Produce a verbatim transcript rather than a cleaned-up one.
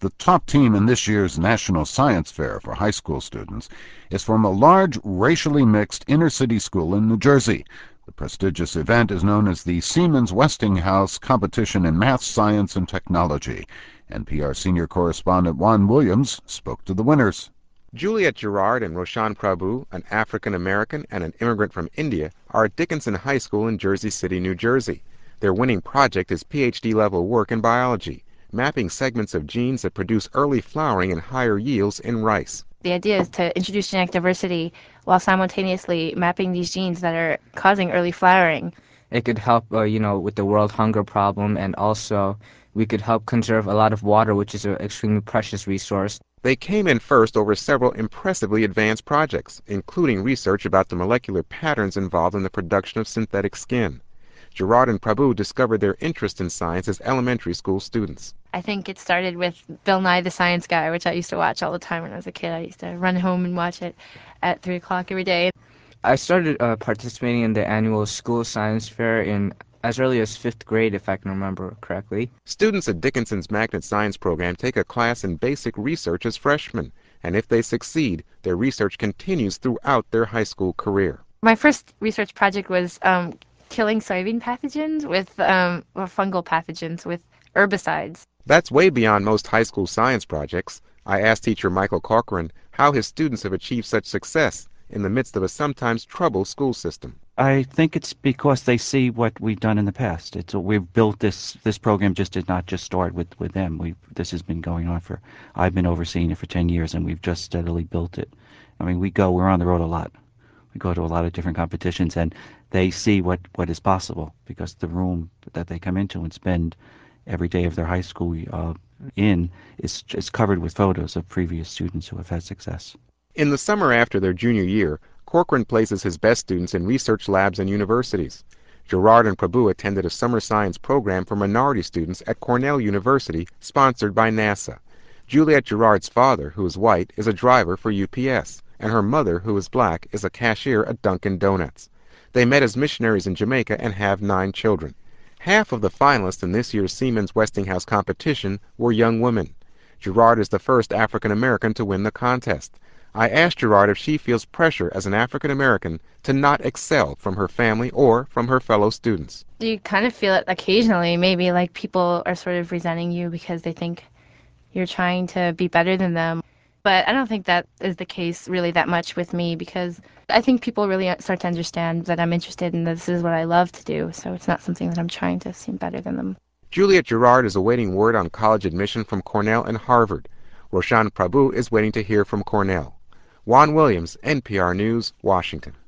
The top team in this year's National Science Fair for high school students is from a large, racially mixed inner-city school in New Jersey. The prestigious event is known as the Siemens Westinghouse Competition in Math, Science, and Technology. N P R senior correspondent Juan Williams spoke to the winners. Juliet Gerard and Roshan Prabhu, an African-American and an immigrant from India, are at Dickinson High School in Jersey City, New Jersey. Their winning project is P H D-level work in biology, mapping segments of genes that produce early flowering and higher yields in rice. The idea is to introduce genetic diversity while simultaneously mapping these genes that are causing early flowering. It could help, uh, you know, with the world hunger problem, and also we could help conserve a lot of water, which is an extremely precious resource. They came in first over several impressively advanced projects, including research about the molecular patterns involved in the production of synthetic skin. Gerard and Prabhu discovered their interest in science as elementary school students. I think it started with Bill Nye the Science Guy, which I used to watch all the time when I was a kid. I used to run home and watch it at three o'clock every day. I started uh, participating in the annual school science fair in as early as fifth grade, if I can remember correctly. Students at Dickinson's Magnet Science program take a class in basic research as freshmen, and if they succeed, their research continues throughout their high school career. My first research project was um, killing soybean pathogens with, um, or fungal pathogens with herbicides. That's way beyond most high school science projects. I asked teacher Michael Corcoran how his students have achieved such success in the midst of a sometimes troubled school system. I think it's because they see what we've done in the past. It's we've built this this program. Just did not just start with with them. We this has been going on for. I've been overseeing it for ten years, and we've just steadily built it. I mean, we go. We're on the road a lot. We go to a lot of different competitions, and they see what what is possible because the room that they come into and spend every day of their high school uh, in is is covered with photos of previous students who have had success. In the summer after their junior year, Corcoran places his best students in research labs and universities. Gerard and Prabhu attended a summer science program for minority students at Cornell University, sponsored by NASA. Juliet Gerard's father, who is white, is a driver for U P S, and her mother, who is black, is a cashier at Dunkin' Donuts. They met as missionaries in Jamaica and have nine children. Half of the finalists in this year's Siemens Westinghouse competition were young women. Gerard is the first African-American to win the contest. I asked Gerard if she feels pressure as an African-American to not excel from her family or from her fellow students. You kind of feel it occasionally, maybe like people are sort of resenting you because they think you're trying to be better than them. But I don't think that is the case really that much with me because I think people really start to understand that I'm interested and this is what I love to do, so it's not something that I'm trying to seem better than them. Juliet Gerard is awaiting word on college admission from Cornell and Harvard. Roshan Prabhu is waiting to hear from Cornell. Juan Williams, N P R News, Washington.